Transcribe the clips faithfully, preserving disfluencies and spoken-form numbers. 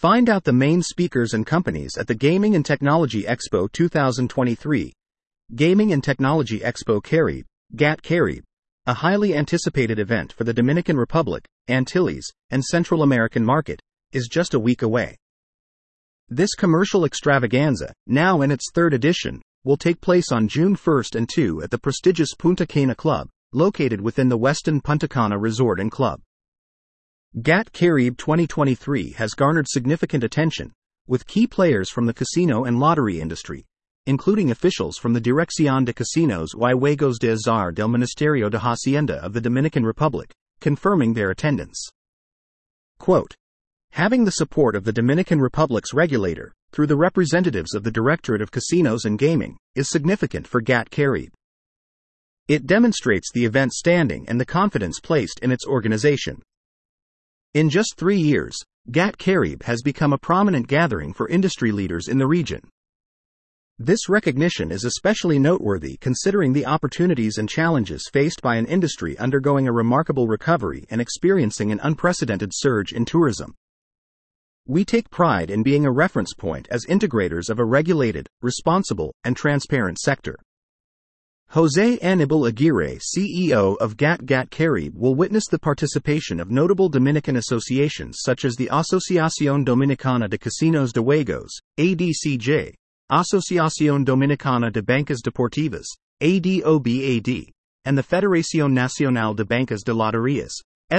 Find out the main speakers and companies at the Gaming and Technology Expo twenty twenty-three. Gaming and Technology Expo Caribe, GAT Caribe, a highly anticipated event for the Dominican Republic, Antilles, and Central American market, is just a week away. This commercial extravaganza, now in its third edition, will take place on June first and second at the prestigious Punta Cana Club, located within the Westin Punta Cana Resort and Club. GAT Caribe twenty twenty-three has garnered significant attention, with key players from the casino and lottery industry, including officials from the Dirección de Casinos y Juegos de Azar del Ministerio de Hacienda of the Dominican Republic, confirming their attendance. Quote, having the support of the Dominican Republic's regulator, through the representatives of the Directorate of Casinos and Gaming, is significant for GAT Caribe. It demonstrates the event's standing and the confidence placed in its organization. In just three years, GAT Caribe has become a prominent gathering for industry leaders in the region. This recognition is especially noteworthy considering the opportunities and challenges faced by an industry undergoing a remarkable recovery and experiencing an unprecedented surge in tourism. We take pride in being a reference point as integrators of a regulated, responsible, and transparent sector. Jose Anibal Aguirre, C E O of GAT GAT Caribe, will witness the participation of notable Dominican associations such as the Asociación Dominicana de Casinos de Juegos, A D C J, Asociación Dominicana de Bancas Deportivas, A D O B A D, and the Federación Nacional de Bancas de Loterías,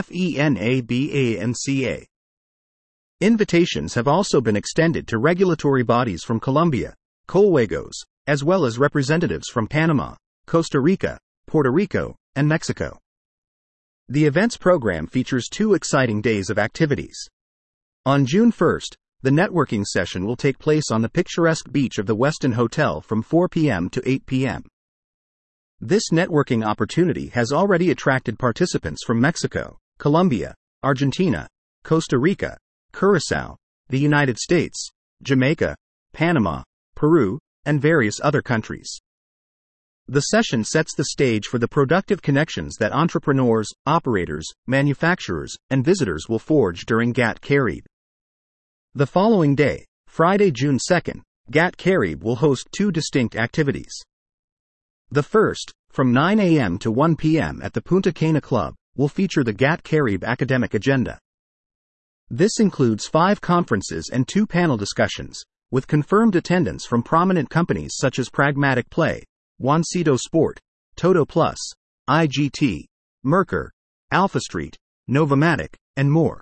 FENABANCA. Invitations have also been extended to regulatory bodies from Colombia, Coljuegos, as well as representatives from Panama, Costa Rica, Puerto Rico, and Mexico. The event's program features two exciting days of activities. On June first, the networking session will take place on the picturesque beach of the Westin Hotel from four p.m. to eight p.m. This networking opportunity has already attracted participants from Mexico, Colombia, Argentina, Costa Rica, Curaçao, the United States, Jamaica, Panama, Peru, and various other countries. The session sets the stage for the productive connections that entrepreneurs, operators, manufacturers, and visitors will forge during GAT Caribe. The following day, Friday, June second, GAT Caribe will host two distinct activities. The first, from nine a.m. to one p.m. at the Punta Cana Club, will feature the GAT Caribe academic agenda. This includes five conferences and two panel discussions, with confirmed attendance from prominent companies such as Pragmatic Play, Juancito Sport, Toto Plus, I G T, Merkur, AlphaStreet, Novomatic, and more.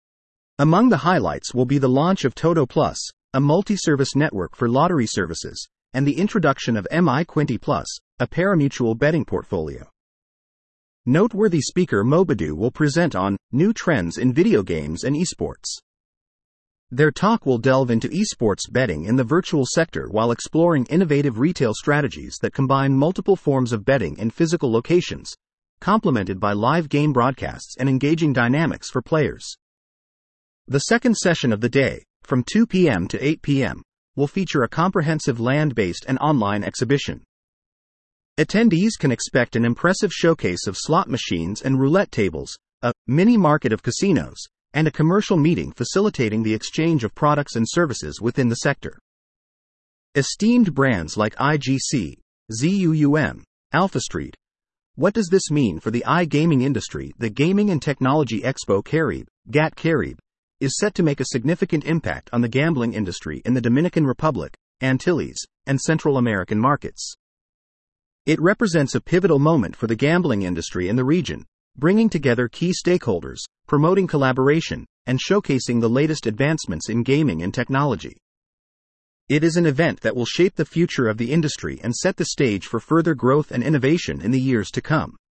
Among the highlights will be the launch of Toto Plus, a multi-service network for lottery services, and the introduction of M I Quinty Plus, a parimutuel betting portfolio. Noteworthy speaker Mobadu will present on new trends in video games and esports. Their talk will delve into esports betting in the virtual sector while exploring innovative retail strategies that combine multiple forms of betting in physical locations, complemented by live game broadcasts and engaging dynamics for players. The second session of the day, from two p.m. to eight p.m., will feature a comprehensive land-based and online exhibition. Attendees can expect an impressive showcase of slot machines and roulette tables, a mini market of casinos, and a commercial meeting facilitating the exchange of products and services within the sector. Esteemed brands like I G C, ZUUM, AlphaStreet. What does this mean for the iGaming industry? The Gaming and Technology Expo Caribe, GAT Caribe, is set to make a significant impact on the gambling industry in the Dominican Republic, Antilles, and Central American markets. It represents a pivotal moment for the gambling industry in the region, bringing together key stakeholders, promoting collaboration, and showcasing the latest advancements in gaming and technology. It is an event that will shape the future of the industry and set the stage for further growth and innovation in the years to come.